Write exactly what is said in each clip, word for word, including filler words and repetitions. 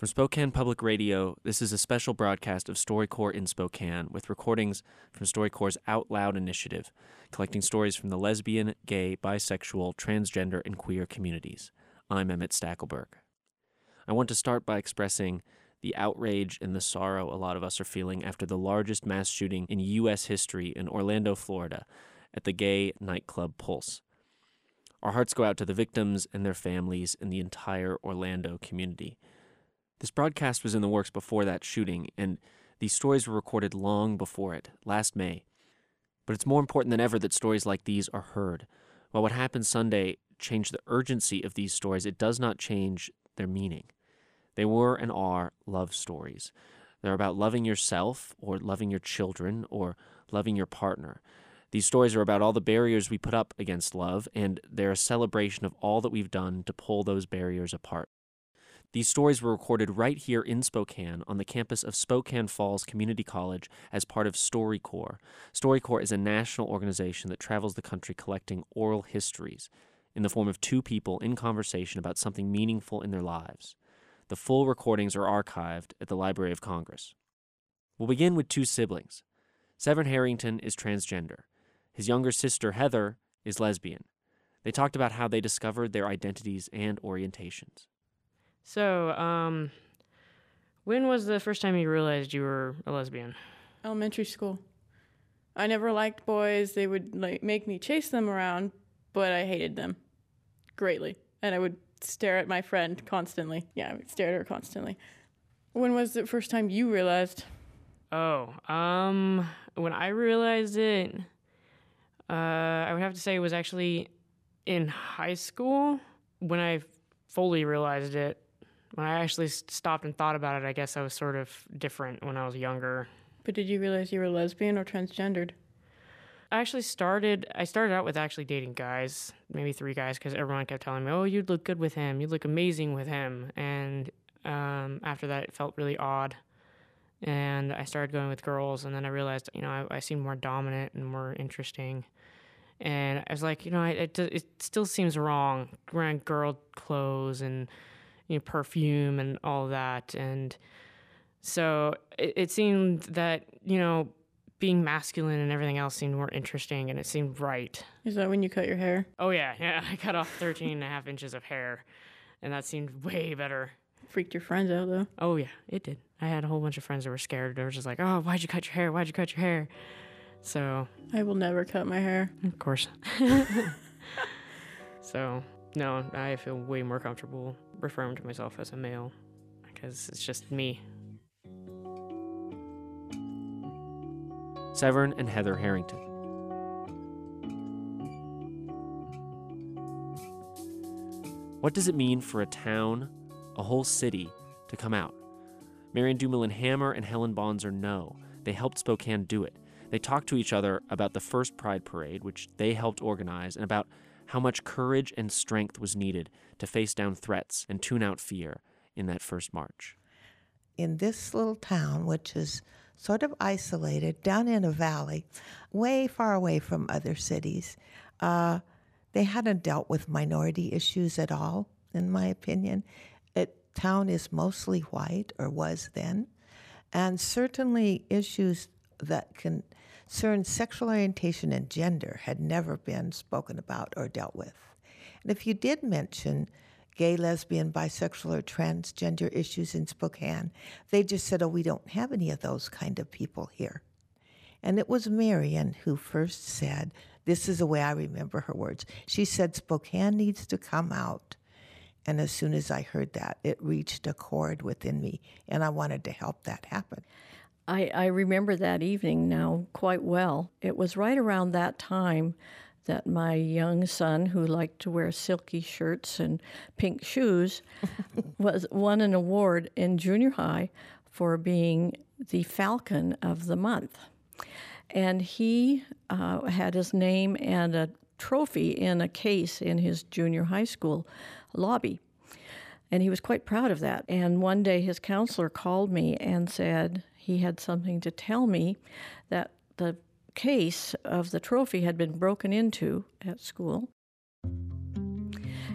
From Spokane Public Radio, this is a special broadcast of StoryCorps in Spokane with recordings from StoryCorps' Out Loud initiative, collecting stories from the lesbian, gay, bisexual, transgender, and queer communities. I'm Emmett Stackelberg. I want to start by expressing the outrage and the sorrow a lot of us are feeling after the largest mass shooting in U S history in Orlando, Florida, at the gay nightclub Pulse. Our hearts go out to the victims and their families and the entire Orlando community. This broadcast was in the works before that shooting, and these stories were recorded long before it, last May. But it's more important than ever that stories like these are heard. While what happened Sunday changed the urgency of these stories, it does not change their meaning. They were and are love stories. They're about loving yourself, or loving your children, or loving your partner. These stories are about all the barriers we put up against love, and they're a celebration of all that we've done to pull those barriers apart. These stories were recorded right here in Spokane on the campus of Spokane Falls Community College as part of StoryCorps. StoryCorps is a national organization that travels the country collecting oral histories in the form of two people in conversation about something meaningful in their lives. The full recordings are archived at the Library of Congress. We'll begin with two siblings. Severn Harrington is transgender. His younger sister, Heather, is lesbian. They talked about how they discovered their identities and orientations. So, um, when was the first time you realized you were a lesbian? Elementary school. I never liked boys. They would like make me chase them around, but I hated them greatly. And I would stare at my friend constantly. Yeah, I would stare at her constantly. When was the first time you realized? Oh, um, when I realized it, uh, I would have to say it was actually in high school when I fully realized it. When I actually stopped and thought about it, I guess I was sort of different when I was younger. But did you realize you were lesbian or transgendered? I actually started, I started out with actually dating guys, maybe three guys, because everyone kept telling me, oh, you'd look good with him, you'd look amazing with him. And um, after that, it felt really odd. And I started going with girls, and then I realized, you know, I, I seemed more dominant and more interesting. And I was like, you know, it, it still seems wrong wearing girl clothes and, you know, perfume and all that. And so it, it seemed that, you know, being masculine and everything else seemed more interesting, and it seemed right. Is that when you cut your hair? Oh, yeah. Yeah, I cut off thirteen and a half inches of hair, and that seemed way better. Freaked your friends out, though. Oh, yeah, it did. I had a whole bunch of friends that were scared. They were just like, oh, why'd you cut your hair? Why'd you cut your hair? So I will never cut my hair. Of course. So, no, I feel way more comfortable referring to myself as a male because it's just me. Severn and Heather Harrington. What does it mean for a town, a whole city, to come out? Marion Dumoulin Hammer and Helen Bonser know. They helped Spokane do it. They talked to each other about the first Pride Parade, which they helped organize, and about how much courage and strength was needed to face down threats and tune out fear in that first march. In this little town, which is sort of isolated down in a valley, way far away from other cities, uh, they hadn't dealt with minority issues at all, in my opinion. It, town is mostly white, or was then, and certainly issues that concern sexual orientation and gender had never been spoken about or dealt with. And if you did mention gay, lesbian, bisexual, or transgender issues in Spokane, they just said, oh, we don't have any of those kind of people here. And it was Marion who first said, this is the way I remember her words, she said, Spokane needs to come out. And as soon as I heard that, it reached a chord within me, and I wanted to help that happen. I, I remember that evening now quite well. It was right around that time that my young son, who liked to wear silky shirts and pink shoes, was won an award in junior high for being the Falcon of the Month. And he uh, had his name and a trophy in a case in his junior high school lobby. And he was quite proud of that. And one day his counselor called me and said he had something to tell me, that the case of the trophy had been broken into at school.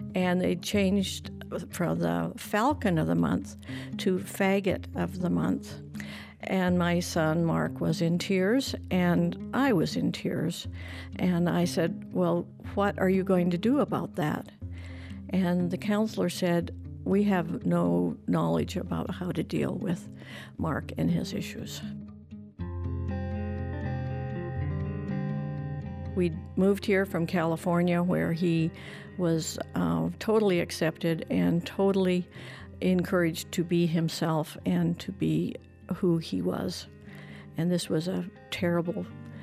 and they changed from the Falcon of the Month to Faggot of the Month. And my son, Mark, was in tears, and I was in tears. And I said, well, what are you going to do about that? And the counselor said, we have no knowledge about how to deal with Mark and his issues. We moved here from California, where he was uh, totally accepted and totally encouraged to be himself and to be who he was. And this was a terrible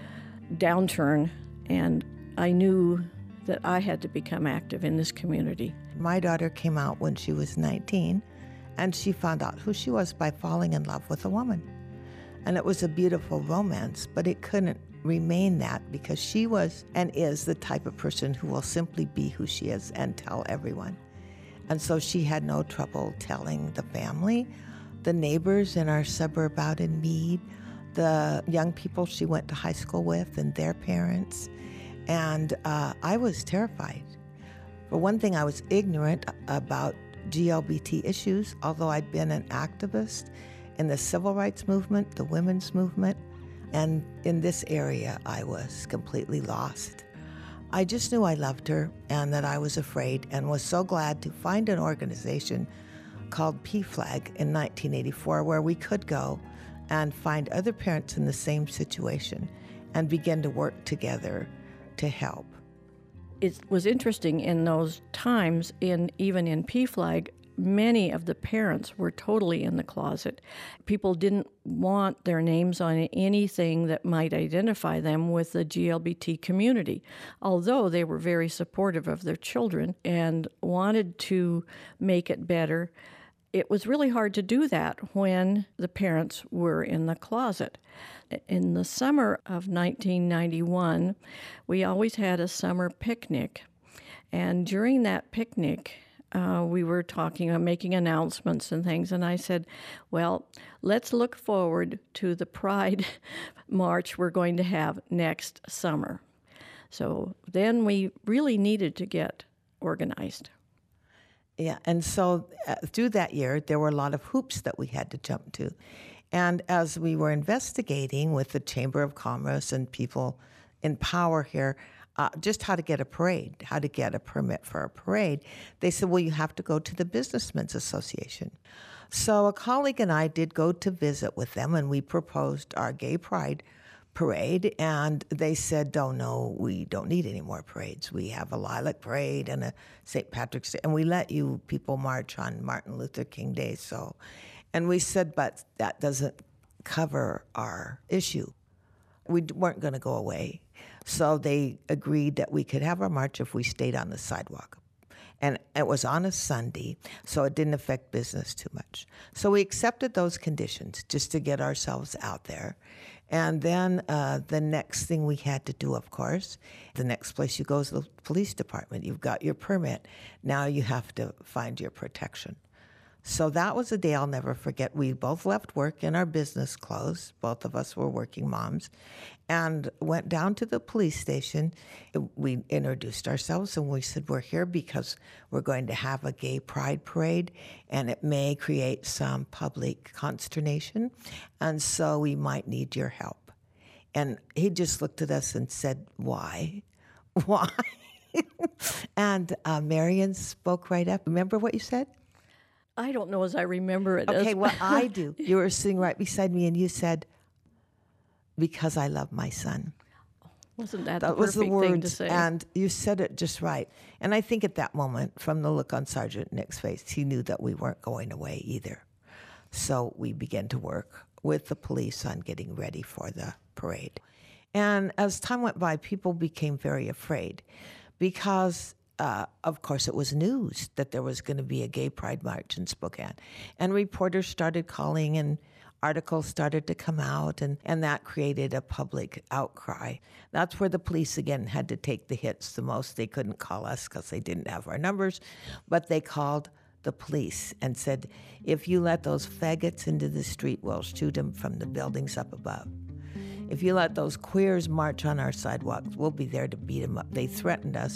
downturn, and I knew that I had to become active in this community. My daughter came out when she was nineteen, and she found out who she was by falling in love with a woman. And it was a beautiful romance, but it couldn't remain that, because she was and is the type of person who will simply be who she is and tell everyone. And so she had no trouble telling the family, the neighbors in our suburb out in Meade, the young people she went to high school with and their parents. And uh, I was terrified. For one thing, I was ignorant about G L B T issues, although I'd been an activist in the civil rights movement, the women's movement, and in this area, I was completely lost. I just knew I loved her and that I was afraid, and was so glad to find an organization called P FLAG in nineteen eighty-four, where we could go and find other parents in the same situation and begin to work together to help. It was interesting in those times, in even in P FLAG, many of the parents were totally in the closet. People didn't want their names on anything that might identify them with the G L B T community, although they were very supportive of their children and wanted to make it better. It was really hard to do that when the parents were in the closet. In the summer of nineteen ninety-one, we always had a summer picnic. And during that picnic, uh, we were talking about making announcements and things. And I said, well, let's look forward to the Pride March we're going to have next summer. So then we really needed to get organized. Yeah, and so uh, through that year, there were a lot of hoops that we had to jump to. And as we were investigating with the Chamber of Commerce and people in power here, uh, just how to get a parade, how to get a permit for a parade, they said, well, you have to go to the Businessmen's Association. So a colleague and I did go to visit with them, and we proposed our Gay Pride parade, and they said, oh, no, we don't need any more parades. We have a Lilac Parade and a Saint Patrick's Day, and we let you people march on Martin Luther King Day. So, and we said, but that doesn't cover our issue. We weren't going to go away. So they agreed that we could have our march if we stayed on the sidewalk. And it was on a Sunday, so it didn't affect business too much. So we accepted those conditions just to get ourselves out there. And then uh, the next thing we had to do, of course, the next place you go is the police department. You've got your permit. Now you have to find your protection. So that was a day I'll never forget. We both left work in our business clothes. Both of us were working moms, and went down to the police station. We introduced ourselves, and we said, we're here because we're going to have a gay pride parade, and it may create some public consternation, and so we might need your help. And he just looked at us and said, why? Why? And uh, Marion spoke right up. Remember what you said? I don't know as I remember it. Okay, as well, I do. You were sitting right beside me, and you said, because I love my son. Wasn't that, That the was the perfect thing to words, say? and you said it just right. And I think at that moment, from the look on Sergeant Nick's face, he knew that we weren't going away either. So we began to work with the police on getting ready for the parade. And as time went by, people became very afraid because Uh, of course, it was news that there was going to be a gay pride march in Spokane. And reporters started calling, and articles started to come out, and, and that created a public outcry. That's where the police, again, had to take the hits the most. They couldn't call us because they didn't have our numbers, but they called the police and said, if you let those faggots into the street, we'll shoot them from the buildings up above. If you let those queers march on our sidewalks, we'll be there to beat them up. They threatened us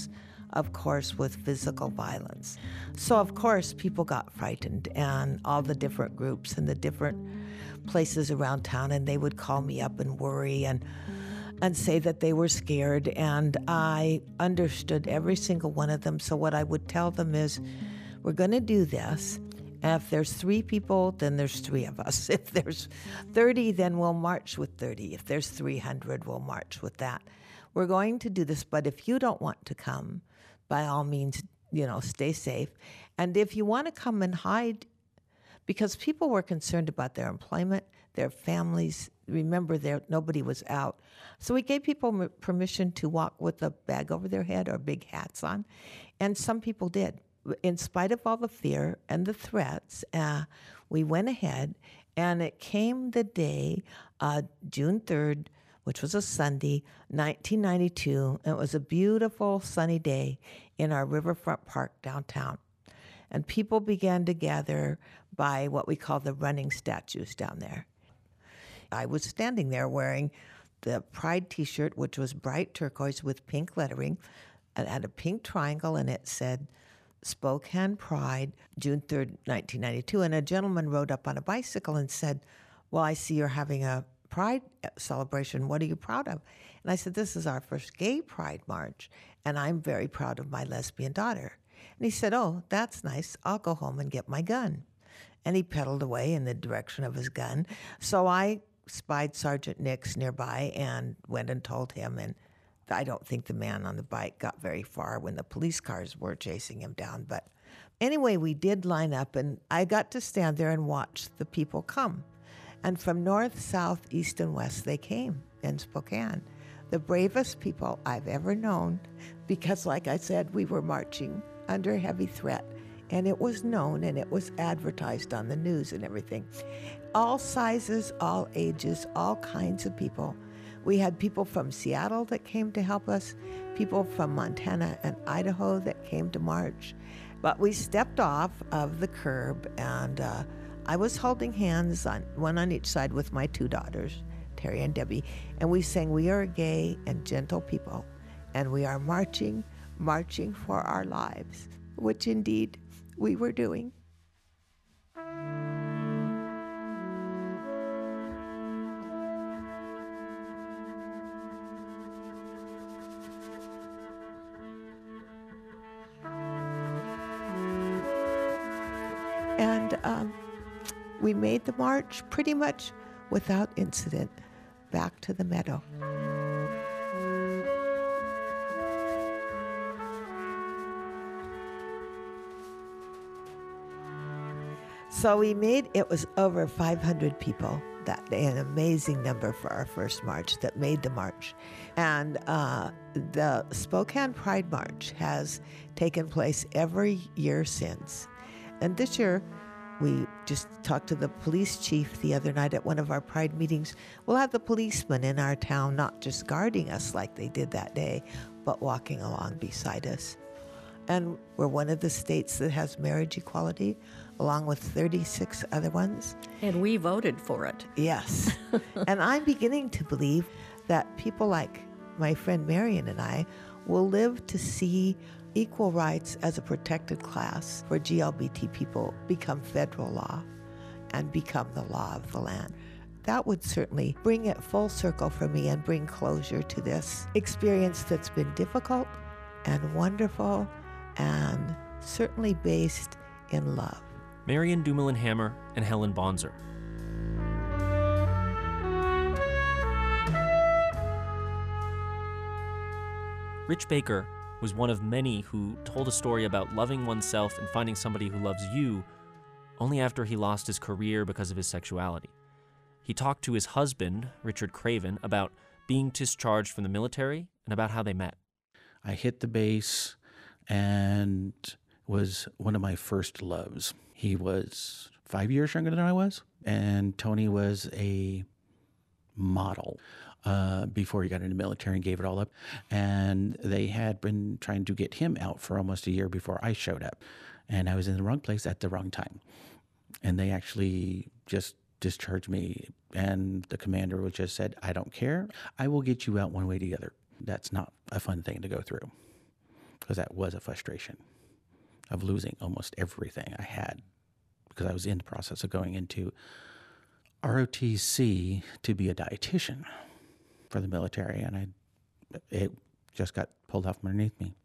of course, with physical violence. So, of course, people got frightened, and all the different groups and the different places around town, and they would call me up and worry and and say that they were scared, and I understood every single one of them. So what I would tell them is, we're going to do this. And if there's three people, then there's three of us. If there's thirty, then we'll march with thirty. If there's three hundred, we'll march with that. We're going to do this, but if you don't want to come, by all means, you know, stay safe. And if you want to come and hide, because people were concerned about their employment, their families. Remember, there nobody was out. So we gave people m- permission to walk with a bag over their head or big hats on, and some people did. In spite of all the fear and the threats, uh, we went ahead, and it came the day, uh, June third, which was a Sunday, nineteen ninety-two. It was a beautiful sunny day in our riverfront park downtown. And people began to gather by what we call the running statues down there. I was standing there wearing the Pride t-shirt, which was bright turquoise with pink lettering, and had a pink triangle, and it said Spokane Pride, June third, nineteen ninety-two. And a gentleman rode up on a bicycle and said, well, I see you're having a Pride celebration. What are you proud of? And I said, this is our first gay Pride march, and I'm very proud of my lesbian daughter. And he said, oh, that's nice. I'll go home and get my gun. And he pedaled away in the direction of his gun. So I spied Sergeant Nix nearby and went and told him, and I don't think the man on the bike got very far when the police cars were chasing him down. But anyway, we did line up, and I got to stand there and watch the people come. And from north, south, east, and west, they came in Spokane. The bravest people I've ever known, because like I said, we were marching under heavy threat, and it was known and it was advertised on the news and everything. All sizes, all ages, all kinds of people. We had people from Seattle that came to help us, people from Montana and Idaho that came to march. But we stepped off of the curb, and uh, I was holding hands, on one on each side, with my two daughters, Terry and Debbie, and we sang, we are a gay and gentle people, and we are marching, marching for our lives, which indeed we were doing. And um, we made the march pretty much without incident back to the meadow. So we made, it was over five hundred people that day, an amazing number for our first march that made the march. And uh, the Spokane Pride March has taken place every year since. And this year, we just talked to the police chief the other night at one of our Pride meetings. We'll have the policemen in our town not just guarding us like they did that day, but walking along beside us. And we're one of the states that has marriage equality, along with thirty-six other ones. And we voted for it. Yes. And I'm beginning to believe that people like my friend Marion and I will live to see equal rights as a protected class for G L B T people become federal law and become the law of the land. That would certainly bring it full circle for me and bring closure to this experience that's been difficult and wonderful and certainly based in love. Marion Dumoulin-Hammer and Helen Bonser. Rich Baker was one of many who told a story about loving oneself and finding somebody who loves you only after he lost his career because of his sexuality. He talked to his husband, Richard Craven, about being discharged from the military and about how they met. I hit the base and was one of my first loves. He was five years younger than I was, and Tony was a model uh, before he got into the military and gave it all up. And they had been trying to get him out for almost a year before I showed up. And I was in the wrong place at the wrong time. And they actually just discharged me. And the commander was just said, I don't care. I will get you out one way or the other. That's not a fun thing to go through. because that was a frustration of losing almost everything I had, because I was in the process of going into R O T C to be a dietitian for the military, and I it just got pulled off from underneath me.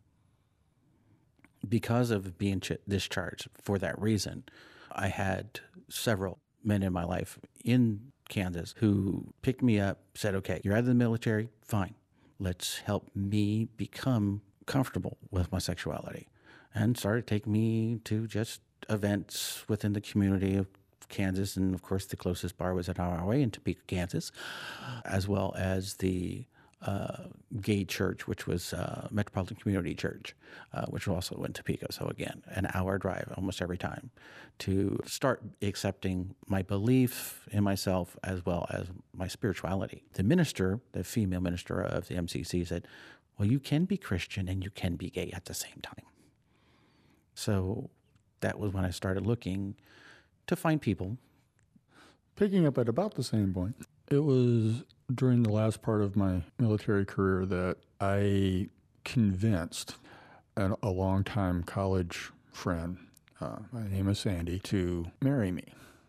Because of being ch- discharged for that reason, I had several men in my life in Kansas who picked me up, said, okay, you're out of the military, fine. Let's help me become comfortable with my sexuality. And started taking me to just events within the community of Kansas. And of course, the closest bar was an hour away in Topeka, Kansas, as well as the uh, gay church, which was uh, Metropolitan Community Church, uh, which also went to Topeka. So again, an hour drive almost every time to start accepting my belief in myself as well as my spirituality. The minister, the female minister of the M C C, said, well, you can be Christian and you can be gay at the same time. So that was when I started looking to find people. Picking up at about the same point, it was during the last part of my military career that I convinced an, a longtime college friend, uh, my name is Sandy, to marry me.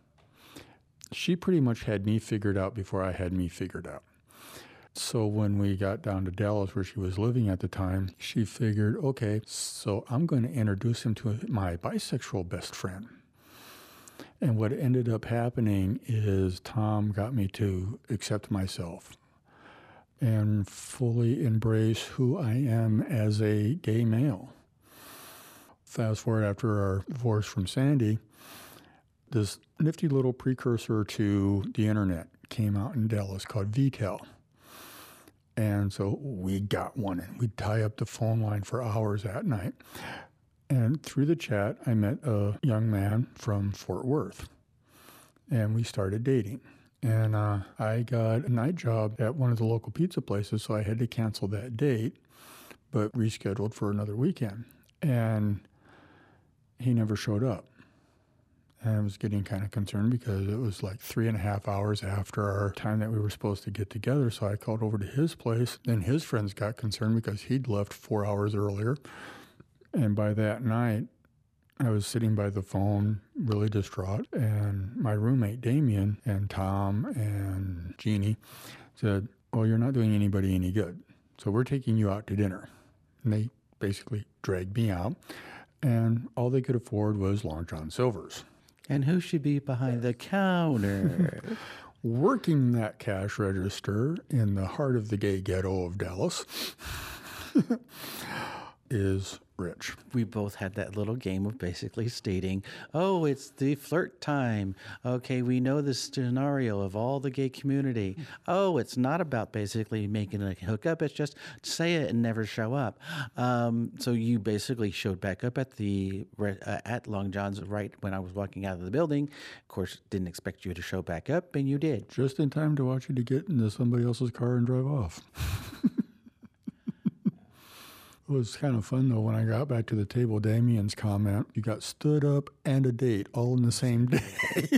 She pretty much had me figured out before I had me figured out. So when we got down to Dallas, where she was living at the time, she figured, okay, so I'm going to introduce him to my bisexual best friend. And what ended up happening is Tom got me to accept myself and fully embrace who I am as a gay male. Fast forward after our divorce from Sandy, this nifty little precursor to the internet came out in Dallas called V T E L. And so we got one, and we'd tie up the phone line for hours at night. And through the chat, I met a young man from Fort Worth, and we started dating. And uh, I got a night job at one of the local pizza places, so I had to cancel that date, but rescheduled for another weekend. And he never showed up. And I was getting kind of concerned because it was like three and a half hours after our time that we were supposed to get together. So I called over to his place. Then his friends got concerned because he'd left four hours earlier. And by that night, I was sitting by the phone, really distraught. And my roommate, Damien, and Tom and Jeannie said, well, you're not doing anybody any good. So we're taking you out to dinner. And they basically dragged me out. And all they could afford was Long John Silver's. And who should be behind the counter? Working that cash register in the heart of the gay ghetto of Dallas is Rich. We both had that little game of basically stating, oh, it's the flirt time. Okay, we know the scenario of all the gay community. Oh, it's not about basically making a hookup. It's just say it and never show up. Um, so you basically showed back up at the uh, at Long John's right when I was walking out of the building. Of course, didn't expect you to show back up, and you did. Just in time to watch you to get into somebody else's car and drive off. It was kind of fun, though, when I got back to the table, Damien's comment, you got stood up and a date all in the same day.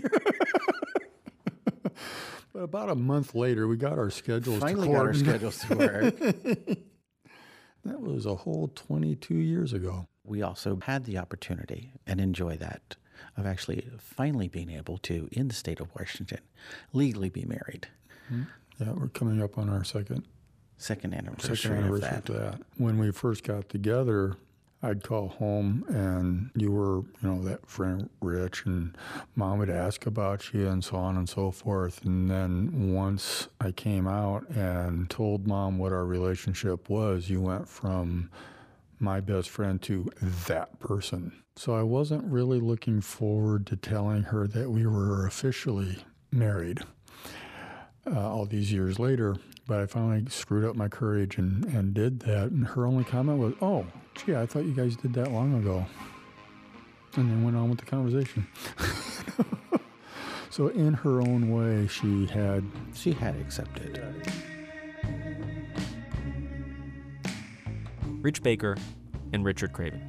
But about a month later, we got our schedules Finally to got our schedules to work. That was a whole twenty-two years ago. We also had the opportunity and enjoy that of actually finally being able to, in the state of Washington, legally be married. Mm-hmm. Yeah, we're coming up on our second Second anniversary, Second anniversary of that. of that. When we first got together, I'd call home and you were, you know, that friend Rich, and Mom would ask about you and so on and so forth. And then once I came out and told Mom what our relationship was, you went from my best friend to that person. So I wasn't really looking forward to telling her that we were officially married uh, all these years later. But I finally screwed up my courage and, and did that. And her only comment was, oh, gee, I thought you guys did that long ago. And then went on with the conversation. So in her own way, she had... She had accepted. Rich Baker and Richard Craven.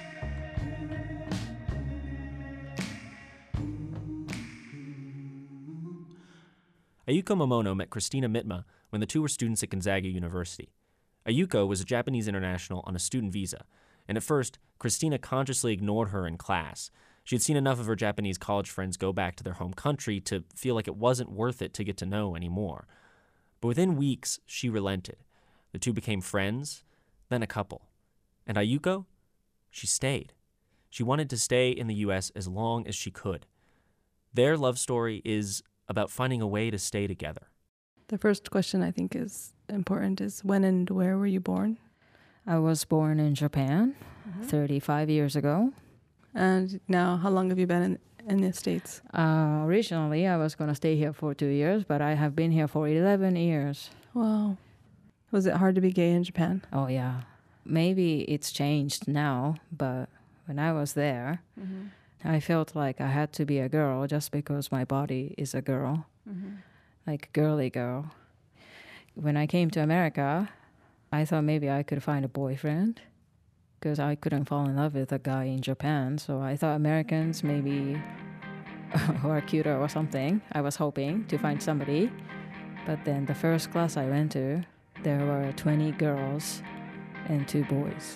Ayuko Momono met Christina Mitma when the two were students at Gonzaga University. Ayuko was a Japanese international on a student visa, and at first, Christina consciously ignored her in class. She had seen enough of her Japanese college friends go back to their home country to feel like it wasn't worth it to get to know anymore. But within weeks, she relented. The two became friends, then a couple. And Ayuko? She stayed. She wanted to stay in the U S as long as she could. Their love story is about finding a way to stay together. The first question I think is important is when and where were you born? I was born in Japan Mm-hmm. thirty-five years ago. And now, how long have you been in, in the States? Uh, originally, I was going to stay here for two years, but I have been here for eleven years. Wow. Was it hard to be gay in Japan? Oh, yeah. Maybe it's changed now, but when I was there, Mm-hmm. I felt like I had to be a girl just because my body is a girl, Mm-hmm. like girly girl. When I came to America, I thought maybe I could find a boyfriend because I couldn't fall in love with a guy in Japan. So I thought Americans maybe were cuter or something. I was hoping to find somebody. But then the first class I went to, there were twenty girls and two boys,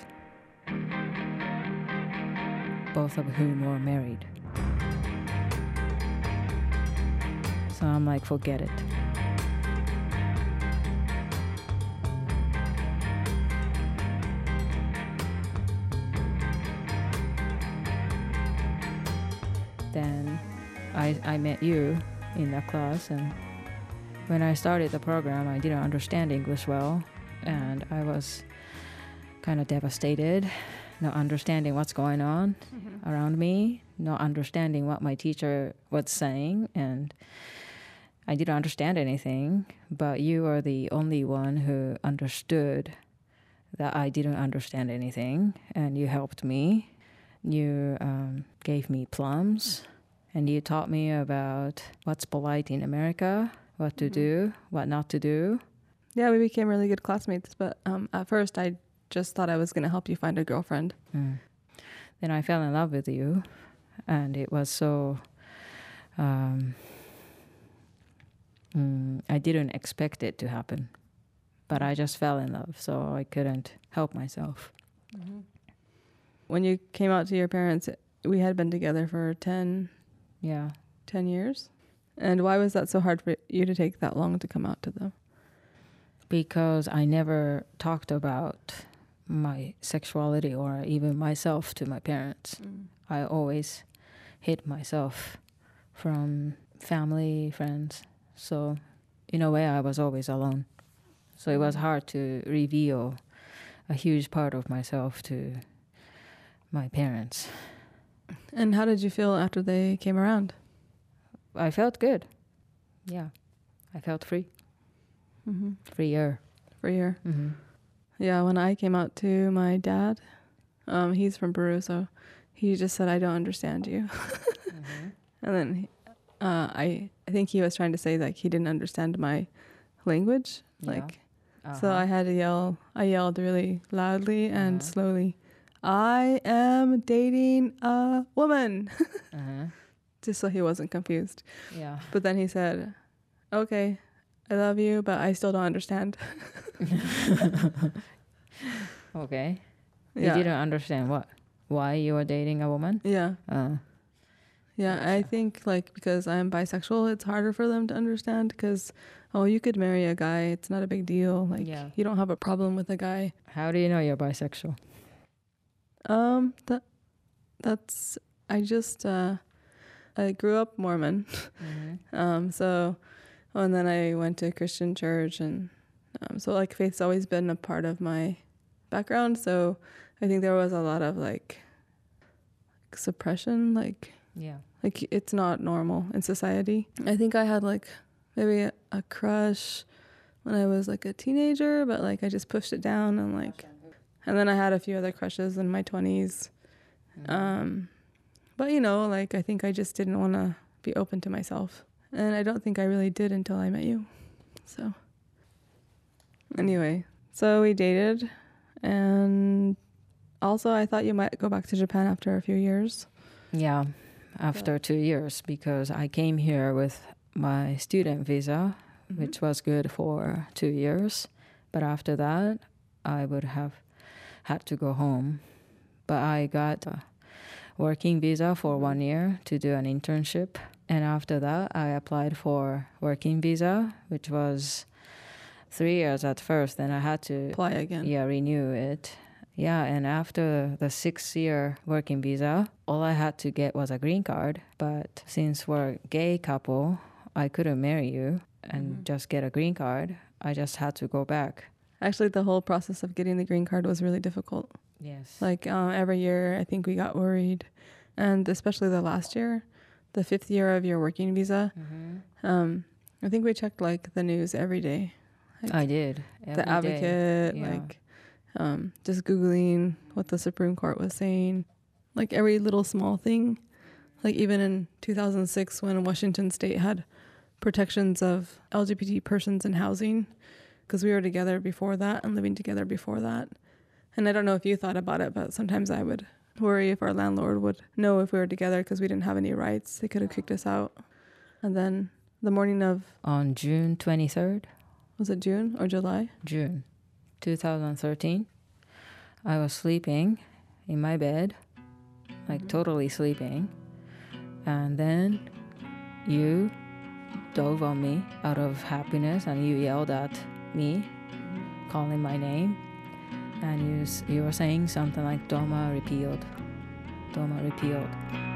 both of whom were married. So I'm like, forget it. Then I, I met you in that class, and when I started the program, I didn't understand English well, and I was kind of devastated, not understanding what's going on mm-hmm. around me, not understanding what my teacher was saying, and I didn't understand anything, but you were the only one who understood that I didn't understand anything, and you helped me. You um, gave me plums, and you taught me about what's polite in America, what to mm-hmm. do, what not to do. Yeah, we became really good classmates, but um, at first I just thought I was going to help you find a girlfriend. Mm. Then I fell in love with you, and it was so... Um, mm, I didn't expect it to happen, but I just fell in love, so I couldn't help myself. Mm-hmm. When you came out to your parents, we had been together for ten, yeah, ten years. And why was that so hard for you to take that long to come out to them? Because I never talked about my sexuality or even myself to my parents. Mm. I always hid myself from family, friends. So in a way, I was always alone. So it was hard to reveal a huge part of myself to my parents. And how did you feel after they came around? I felt good. Yeah. I felt free. Mm-hmm. Freer. Freer. Mm-hmm. Yeah, when I came out to my dad, um, he's from Peru, so he just said, I don't understand you. mm-hmm. And then uh, I I think he was trying to say like he didn't understand my language. Yeah. Like, uh-huh. So I had to yell. I yelled really loudly and uh-huh. slowly, I am dating a woman. uh-huh. Just so he wasn't confused. Yeah. But then he said, okay, I love you, but I still don't understand. Okay. Yeah. You didn't understand what? Why you were dating a woman? Yeah. Uh, yeah, I think like because I'm bisexual, it's harder for them to understand because, oh, you could marry a guy. It's not a big deal. Like yeah. you don't have a problem with a guy. How do you know you're bisexual? Um, that that's, I just, uh, I grew up Mormon. Mm-hmm. um, so, and then I went to a Christian church and, um, so like faith's always been a part of my background. So I think there was a lot of like suppression, like, yeah, like it's not normal in society. I think I had like maybe a, a crush when I was like a teenager, but like I just pushed it down and like, and then I had a few other crushes in my twenties. Mm-hmm. Um, but you know, like I think I just didn't want to be open to myself. And I don't think I really did until I met you. So anyway, so we dated, and also I thought you might go back to Japan after a few years. Yeah, after two years, because I came here with my student visa, mm-hmm. which was good for two years. But after that, I would have had to go home but I got a working visa for one year to do an internship. And after that, I applied for working visa, which was three years at first. Then I had to Apply again. yeah, renew it. Yeah, and after the six-year working visa, all I had to get was a green card. But since we're a gay couple, I couldn't marry you and Mm-hmm. just get a green card. I just had to go back. Actually, the whole process of getting the green card was really difficult. Yes. Like uh, every year, I think we got worried. And especially the last year, the fifth year of your working visa, Mm-hmm. um, I think we checked like the news every day. Like, I did. the every day. Advocate, Yeah. like um, just Googling what the Supreme Court was saying, like every little small thing. Like even in two thousand six when Washington State had protections of L G B T persons in housing, because we were together before that and living together before that. And I don't know if you thought about it, but sometimes I would worry if our landlord would know if we were together because we didn't have any rights. They could have kicked us out. And then the morning of, On June twenty-third, was it June or July? June two thousand thirteen, I was sleeping in my bed, like totally sleeping. And then you dove on me out of happiness and you yelled at me, calling my name. And you, s- you were saying something like DOMA repealed. DOMA repealed.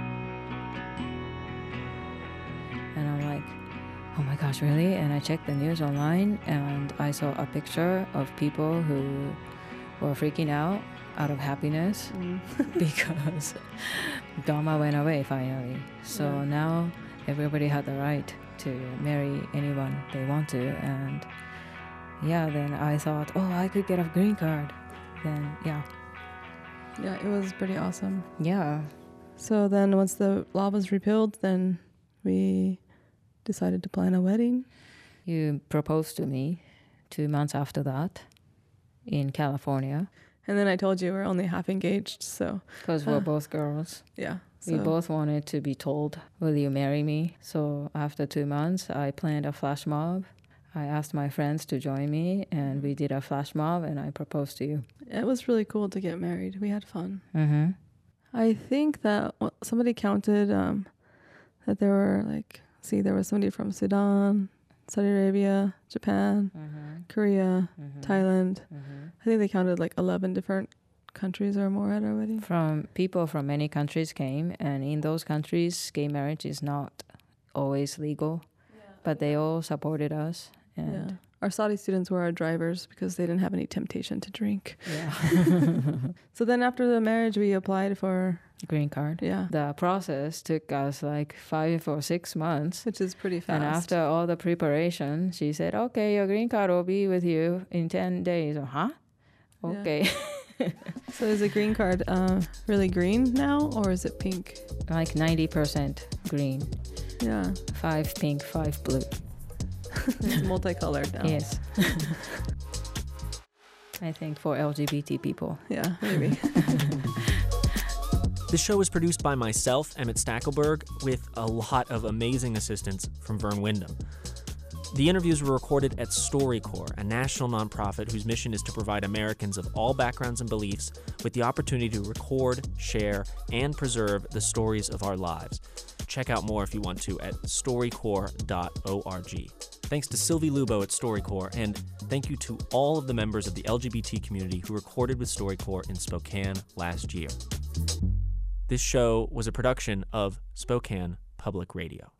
And I'm like, oh my gosh, really? And I checked the news online and I saw a picture of people who were freaking out out of happiness because DOMA went away finally. So Yeah. now everybody had the right to marry anyone they want to. And yeah, then I thought, oh, I could get a green card. Then, yeah. Yeah, it was pretty awesome. Yeah. So then once the law was repealed, then we decided to plan a wedding. You proposed to me two months after that in California And then I told you we're only half engaged. So because we're Ah. both girls. yeah. We So both wanted to be told, will you marry me? So after two months, I planned a flash mob. I asked my friends to join me, and we did a flash mob, and I proposed to you. it was really cool to get married. We had fun. Mm-hmm. I think that well, somebody counted um, that there were like, see, there was somebody from Sudan, Saudi Arabia, Japan, Mm-hmm. Korea, Mm-hmm. Thailand. Mm-hmm. I think they counted like eleven different countries or more at our wedding. From people from many countries came, and in those countries, gay marriage is not always legal, but they all supported us. And Yeah. Our Saudi students were our drivers because they didn't have any temptation to drink. yeah. So then after the marriage, we applied for, Green card. yeah, The process took us like five or six months. which is pretty fast. And after all the preparation, she said, okay, your green card will be with you in ten days. Oh, huh? Yeah. Okay. So is the green card uh, really green now or is it pink? Like ninety percent green, Yeah, five pink, five blue. it's multicolored now. Yes. I think for L G B T people. Yeah, maybe. This show was produced by myself, Emmett Stackelberg, with a lot of amazing assistance from Vern Wyndham. The interviews were recorded at StoryCorps, a national nonprofit whose mission is to provide Americans of all backgrounds and beliefs with the opportunity to record, share, and preserve the stories of our lives. Check out more if you want to at storycorps dot org. Thanks to Sylvie Lubo at StoryCorps, and thank you to all of the members of the L G B T community who recorded with StoryCorps in Spokane last year. This show was a production of Spokane Public Radio.